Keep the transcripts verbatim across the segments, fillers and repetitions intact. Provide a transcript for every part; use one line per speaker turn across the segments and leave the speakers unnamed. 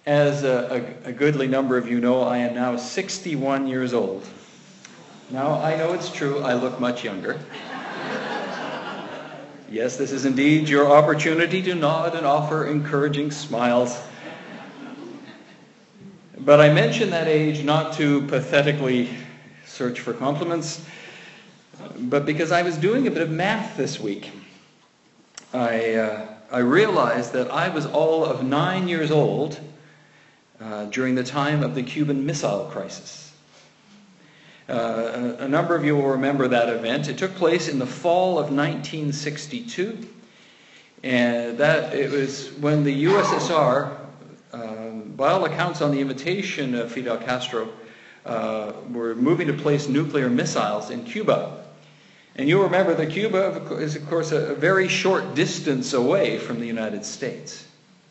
As a, a, a goodly number of you know, I am now sixty-one years old. Now, I know it's true, I look much younger. Yes, this is indeed your opportunity to nod and offer encouraging smiles. But I mention that age not to pathetically search for compliments, but because I was doing a bit of math this week. I, uh, I realized that I was all of nine years old uh, during the time of the Cuban Missile Crisis. Uh, a, a number of you will remember that event. It took place in the fall of nineteen sixty-two, and that it was when the U S S R, uh, by all accounts on the invitation of Fidel Castro, uh, were moving to place nuclear missiles in Cuba. And you'll remember that Cuba is, of course, a, a very short distance away from the United States.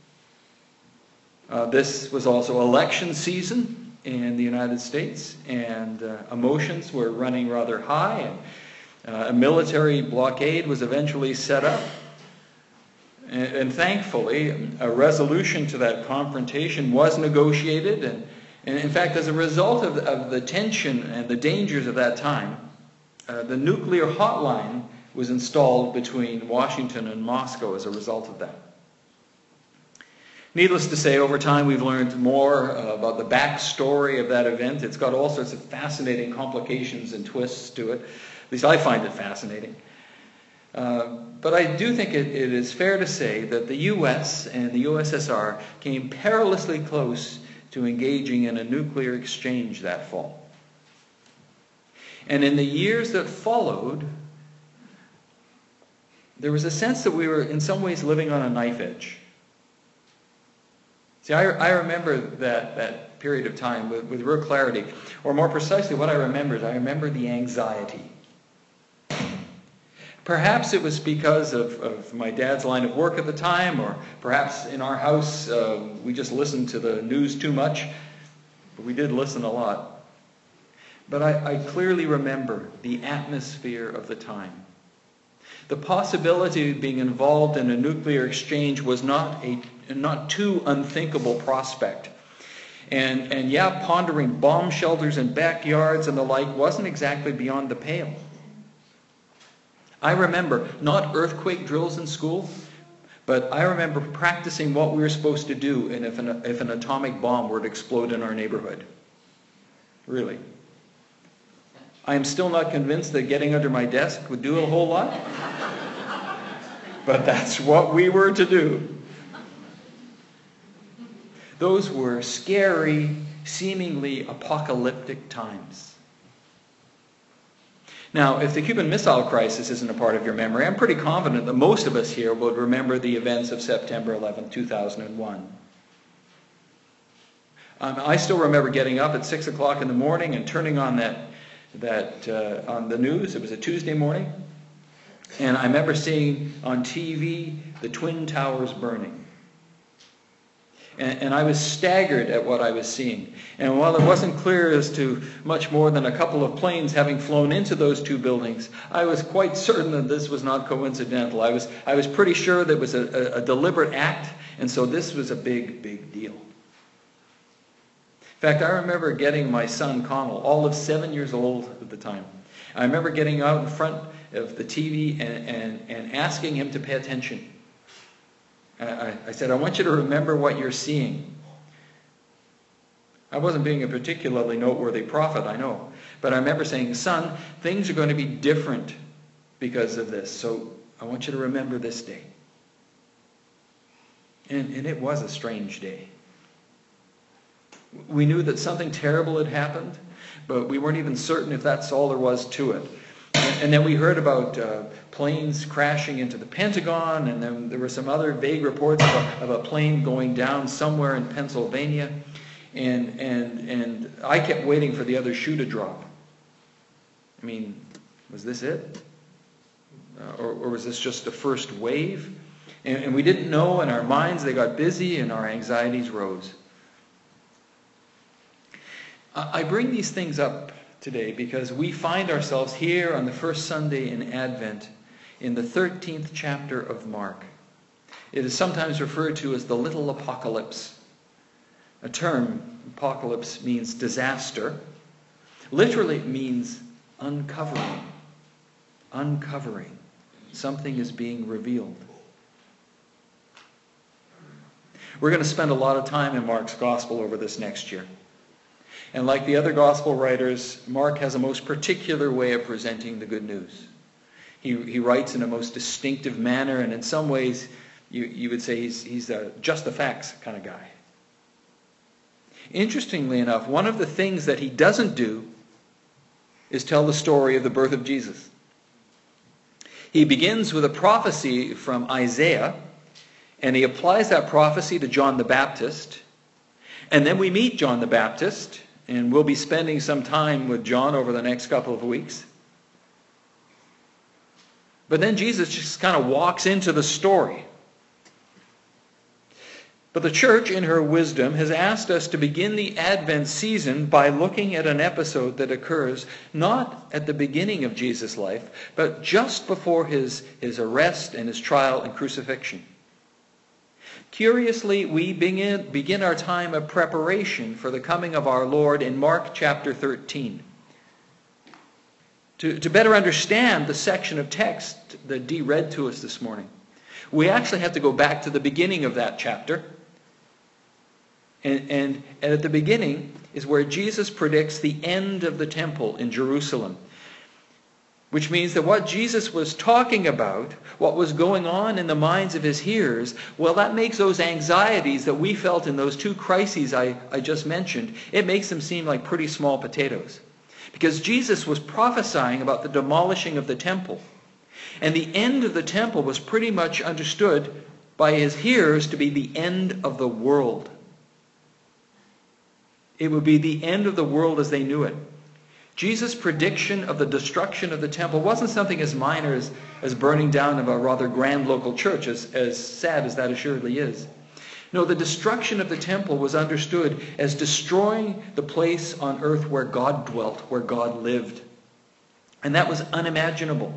Uh, this was also election season in the United States, and uh, emotions were running rather high, and uh, a military blockade was eventually set up. And, and thankfully, a resolution to that confrontation was negotiated, and, and in fact, as a result of, of the tension and the dangers of that time, uh, the nuclear hotline was installed between Washington and Moscow as a result of that. Needless to say, over time we've learned more uh, about the backstory of that event. It's got all sorts of fascinating complications and twists to it. At least I find it fascinating. Uh, but I do think it, it is fair to say that the U S and the U S S R came perilously close to engaging in a nuclear exchange that fall. And in the years that followed, there was a sense that we were in some ways living on a knife edge. See, I, I remember that, that period of time with, with real clarity. Or more precisely, what I remember is I remember the anxiety. Perhaps it was because of, of my dad's line of work at the time, or perhaps in our house uh, we just listened to the news too much. But we did listen a lot. But I, I clearly remember the atmosphere of the time. The possibility of being involved in a nuclear exchange was not a not too unthinkable prospect. And, and yeah, pondering bomb shelters and backyards and the like wasn't exactly beyond the pale. I remember not earthquake drills in school, but I remember practicing what we were supposed to do and if an, if an atomic bomb were to explode in our neighborhood. Really. I am still not convinced that getting under my desk would do a whole lot. But that's what we were to do. Those were scary, seemingly apocalyptic times. Now, if the Cuban Missile Crisis isn't a part of your memory, I'm pretty confident that most of us here would remember the events of September eleventh, two thousand one. Um, I still remember getting up at six o'clock in the morning and turning on that, that uh, on the news. It was a Tuesday morning. And I remember seeing on T V the Twin Towers burning. And, and I was staggered at what I was seeing. And while it wasn't clear as to much more than a couple of planes having flown into those two buildings, I was quite certain that this was not coincidental. I was, I was pretty sure that it was a, a, a deliberate act, and so this was a big, big deal. In fact, I remember getting my son Connell, all of seven years old at the time. I remember getting out in front of the T V and, and, and asking him to pay attention. I, I said, I want you to remember what you're seeing. I wasn't being a particularly noteworthy prophet, I know. But I remember saying, son, things are going to be different because of this. So I want you to remember this day. And, and it was a strange day. We knew that something terrible had happened, but we weren't even certain if that's all there was to it. And then we heard about uh, planes crashing into the Pentagon, and then there were some other vague reports of a, of a plane going down somewhere in Pennsylvania. And, and, and I kept waiting for the other shoe to drop. I mean, was this it? Uh, or, or was this just the first wave? And, and we didn't know, and our minds, they got busy, and our anxieties rose. I bring these things up today because we find ourselves here on the first Sunday in Advent in the thirteenth chapter of Mark. It is sometimes referred to as the little apocalypse. a term, apocalypse means disaster. Literally it means uncovering. Uncovering. Something is being revealed. We're going to spend a lot of time in Mark's gospel over this next year. And like the other gospel writers, Mark has a most particular way of presenting the good news. He, he writes in a most distinctive manner, and in some ways you, you would say he's, he's a just the facts kind of guy. Interestingly enough, one of the things that he doesn't do is tell the story of the birth of Jesus. He begins with a prophecy from Isaiah, and he applies that prophecy to John the Baptist. And then we meet John the Baptist, and we'll be spending some time with John over the next couple of weeks. But then Jesus just kind of walks into the story. But the church, in her wisdom, has asked us to begin the Advent season by looking at an episode that occurs not at the beginning of Jesus' life, but just before his, his arrest and his trial and crucifixion. Curiously, we begin, begin our time of preparation for the coming of our Lord in Mark chapter thirteen. To, to better understand the section of text that Dee read to us this morning, we actually have to go back to the beginning of that chapter. And, and, and at the beginning is where Jesus predicts the end of the temple in Jerusalem. Which means that what Jesus was talking about, what was going on in the minds of his hearers, well, that makes those anxieties that we felt in those two crises I, I just mentioned, it makes them seem like pretty small potatoes. Because Jesus was prophesying about the demolishing of the temple. And the end of the temple was pretty much understood by his hearers to be the end of the world. It would be the end of the world as they knew it. Jesus' prediction of the destruction of the temple wasn't something as minor as, as burning down of a rather grand local church, as, as sad as that assuredly is. No, the destruction of the temple was understood as destroying the place on earth where God dwelt, where God lived. And that was unimaginable.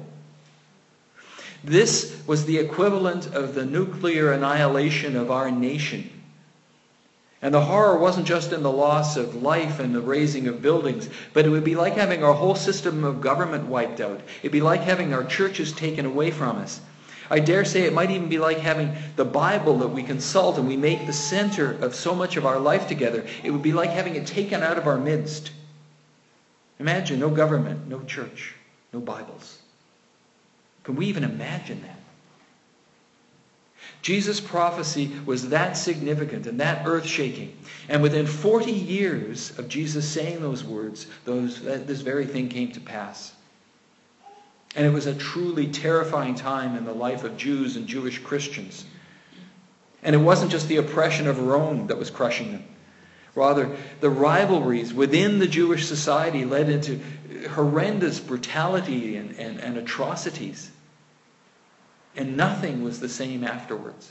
This was the equivalent of the nuclear annihilation of our nation. And the horror wasn't just in the loss of life and the razing of buildings, but it would be like having our whole system of government wiped out. It'd be like having our churches taken away from us. I dare say it might even be like having the Bible that we consult and we make the center of so much of our life together. It would be like having it taken out of our midst. Imagine no government, no church, no Bibles. Can we even imagine that? Jesus' prophecy was that significant and that earth-shaking. And within forty years of Jesus saying those words, those, this very thing came to pass. And it was a truly terrifying time in the life of Jews and Jewish Christians. And it wasn't just the oppression of Rome that was crushing them. Rather, the rivalries within the Jewish society led into horrendous brutality and, and, and atrocities. And nothing was the same afterwards.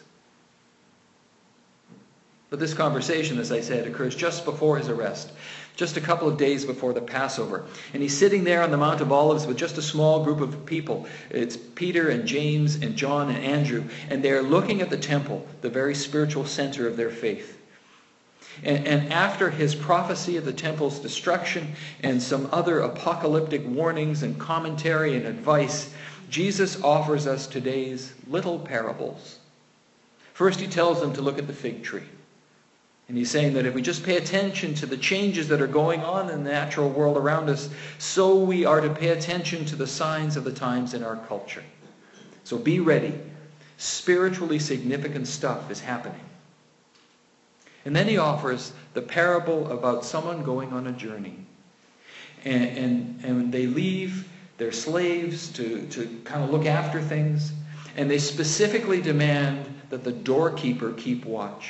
But this conversation, as I said, occurs just before his arrest, just a couple of days before the Passover. And he's sitting there on the Mount of Olives with just a small group of people. It's Peter and James and John and Andrew. And they're looking at the temple, the very spiritual center of their faith. And, and after his prophecy of the temple's destruction and some other apocalyptic warnings and commentary and advice, Jesus offers us today's little parables. First, he tells them to look at the fig tree. And he's saying that if we just pay attention to the changes that are going on in the natural world around us, so we are to pay attention to the signs of the times in our culture. So be ready. Spiritually significant stuff is happening. And then he offers the parable about someone going on a journey. And, and, and they leave their slaves to, to kind of look after things. And they specifically demand that the doorkeeper keep watch.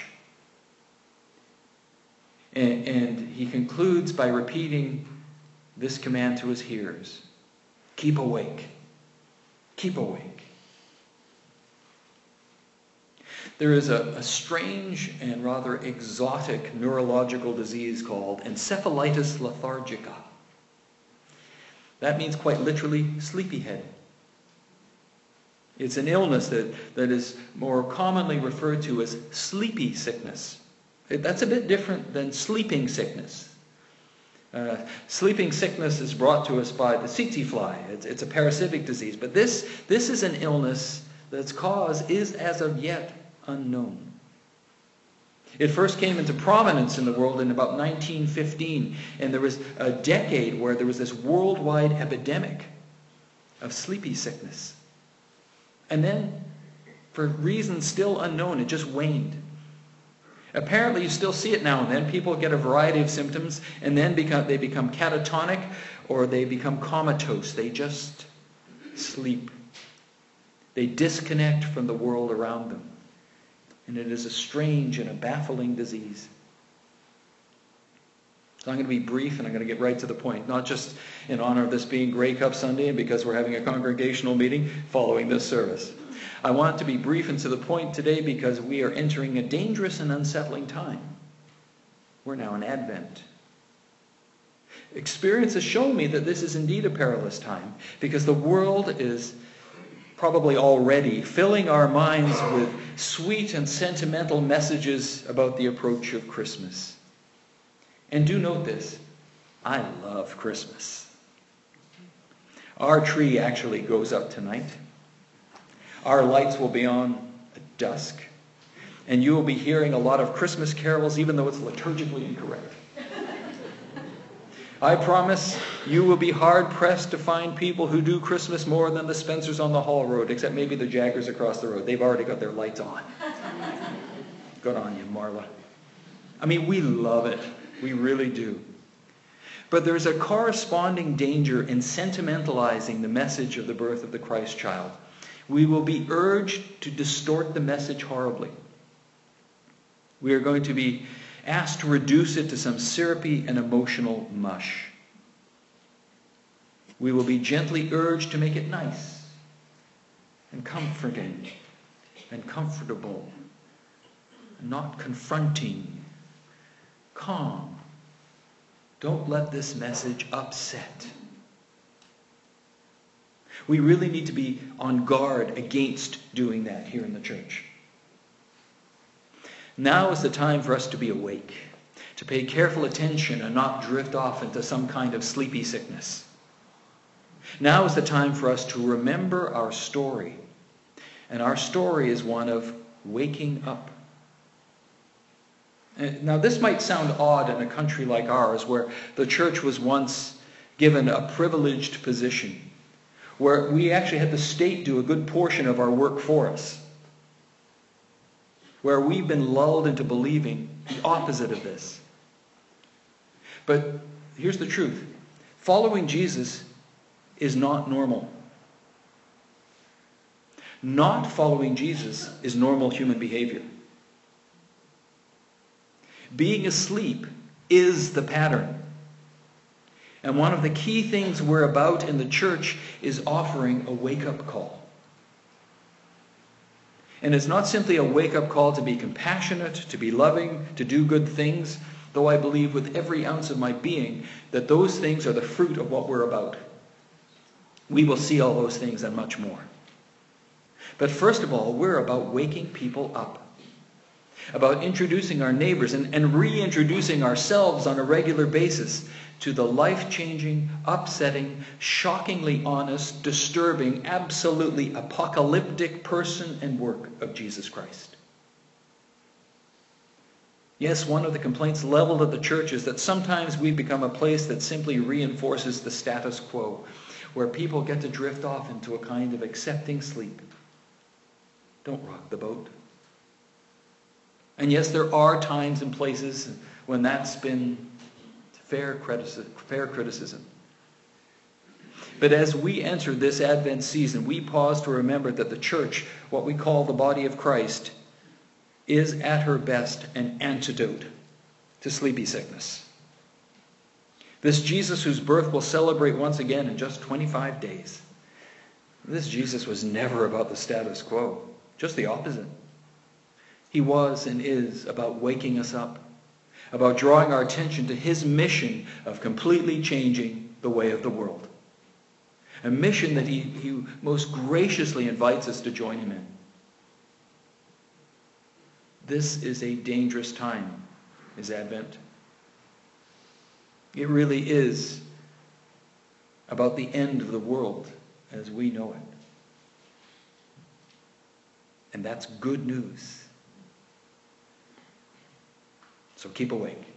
And, and he concludes by repeating this command to his hearers. Keep awake. Keep awake. There is a, a strange and rather exotic neurological disease called encephalitis lethargica. That means quite literally sleepyhead. It's an illness that, that is more commonly referred to as sleepy sickness. That's a bit different than sleeping sickness. Uh, sleeping sickness is brought to us by the tsetse fly. It's, it's a parasitic disease. But this, this is an illness that's cause is as of yet unknown. It first came into prominence in the world in about nineteen fifteen, and there was a decade where there was this worldwide epidemic of sleepy sickness. And then, for reasons still unknown, it just waned. Apparently, you still see it now and then. People get a variety of symptoms, and then become, they become catatonic or they become comatose. They just sleep. They disconnect from the world around them. And it is a strange and a baffling disease. So I'm going to be brief and I'm going to get right to the point. Not just in honor of this being Grey Cup Sunday and because we're having a congregational meeting following this service. I want to be brief and to the point today because we are entering a dangerous and unsettling time. We're now in Advent. Experience has shown me that this is indeed a perilous time because the world is probably already filling our minds with sweet and sentimental messages about the approach of Christmas. And do note this, I love Christmas. Our tree actually goes up tonight. Our lights will be on at dusk. And you will be hearing a lot of Christmas carols even though it's liturgically incorrect. I promise you will be hard-pressed to find people who do Christmas more than the Spencers on the Hall Road, except maybe the Jaggers across the road. They've already got their lights on. Good on you, Marla. I mean, we love it. We really do. But there's a corresponding danger in sentimentalizing the message of the birth of the Christ child. We will be urged to distort the message horribly. We are going to be asked to reduce it to some syrupy and emotional mush. We will be gently urged to make it nice and comforting and comfortable, not confronting, calm. Don't let this message upset. We really need to be on guard against doing that here in the church. Now is the time for us to be awake, to pay careful attention and not drift off into some kind of sleepy sickness. Now is the time for us to remember our story. And our story is one of waking up. Now this might sound odd in a country like ours where the church was once given a privileged position, where we actually had the state do a good portion of our work for us, where we've been lulled into believing the opposite of this. But here's the truth. Following Jesus is not normal. Not following Jesus is normal human behavior. Being asleep is the pattern. And one of the key things we're about in the church is offering a wake-up call. And it's not simply a wake-up call to be compassionate, to be loving, to do good things, though I believe with every ounce of my being that those things are the fruit of what we're about. We will see all those things and much more. But first of all, we're about waking people up, about introducing our neighbors and, and reintroducing ourselves on a regular basis to the life-changing, upsetting, shockingly honest, disturbing, absolutely apocalyptic person and work of Jesus Christ. Yes, one of the complaints leveled at the church is that sometimes we become a place that simply reinforces the status quo, where people get to drift off into a kind of accepting sleep. Don't rock the boat. And yes, there are times and places when that's been fair criticism. But as we enter this Advent season, we pause to remember that the church, what we call the body of Christ, is at her best an antidote to sleepy sickness. This Jesus whose birth we'll celebrate once again in just twenty-five days. This Jesus was never about the status quo, just the opposite. He was and is about waking us up, about drawing our attention to his mission of completely changing the way of the world. A mission that he, he most graciously invites us to join him in. This is a dangerous time is Advent. It really is about the end of the world as we know it. And that's good news. So keep awake.